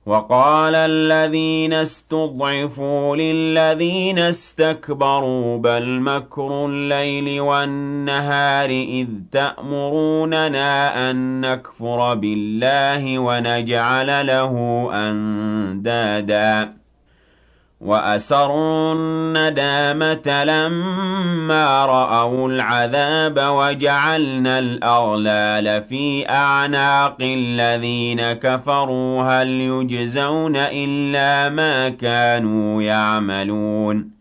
وقال الذين استضعفوا للذين استكبروا بل مكر الليل والنهار إذ تأمروننا أن نكفر بالله ونجعل له أندادا وأسروا الندامة لما رأوا العذاب وجعلنا الأغلال في أعناق الذين كفروا هل يجزون إلا ما كانوا يعملون